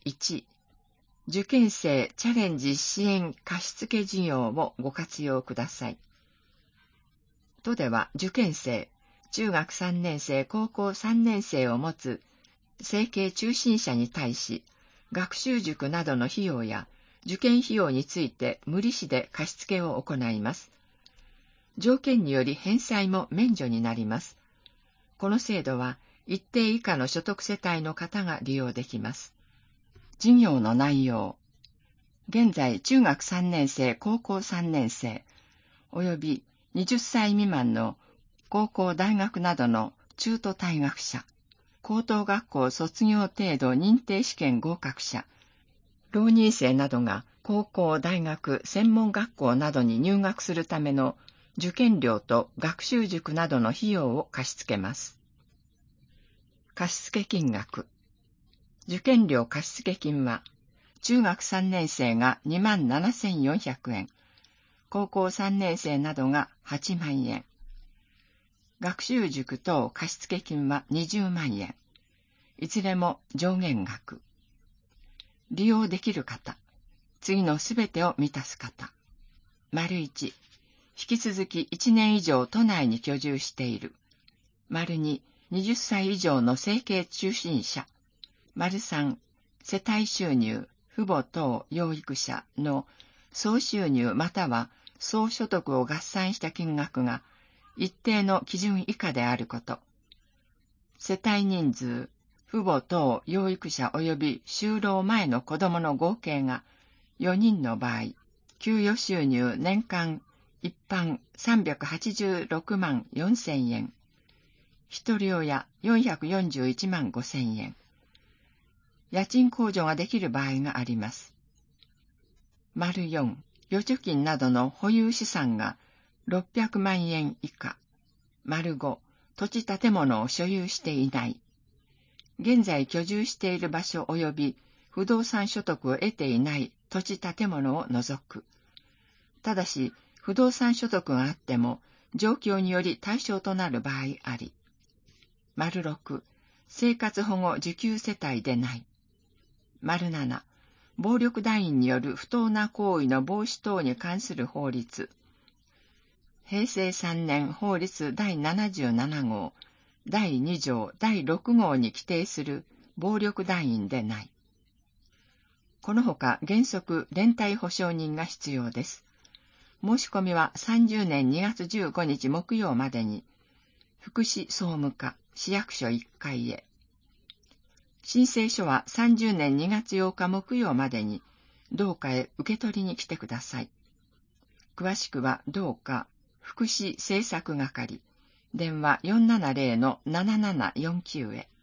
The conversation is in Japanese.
1、受験生チャレンジ支援貸付事業をご活用ください。都では受験生、中学3年生、高校3年生を持つ生計中心者に対し、学習塾などの費用や受験費用について無利子で貸付を行います。条件により返済も免除になります。この制度は一定以下の所得世帯の方が利用できます。事業の内容。現在中学3年生、高校3年生、および20歳未満の高校、大学などの中途退学者、高等学校卒業程度認定試験合格者、浪人生などが高校、大学、専門学校などに入学するための受験料と学習塾などの費用を貸し付けます。貸付金額。受験料貸付金は、中学3年生が27,400円、高校3年生などが8万円。学習塾等貸付金は20万円。いずれも上限額。利用できる方。次のすべてを満たす方。①、引き続き1年以上都内に居住している。②、20歳以上の生計中心者。③、世帯収入、父母等養育者の総収入または総所得を合算した金額が一定の基準以下であること。世帯人数、父母等養育者及び就労前の子供の合計が4人の場合、給与収入年間一般386万4千円、一人親441万5千円。家賃控除ができる場合があります。�4、預貯金などの保有資産が600万円以下。�5、土地建物を所有していない。現在居住している場所及び不動産所得を得ていない土地建物を除く。ただし、不動産所得があっても、状況により対象となる場合あり。�6、生活保護受給世帯でない。�7、暴力団員による不当な行為の防止等に関する法律。平成3年法律第77号、第2条、第6号に規定する暴力団員でない。このほか原則連帯保証人が必要です。申し込みは30年2月15日木曜までに、福祉総務課、市役所1階へ。申請書は30年2月8日木曜までに、同課へ受け取りに来てください。詳しくは同課、福祉政策係、電話470-7749へ。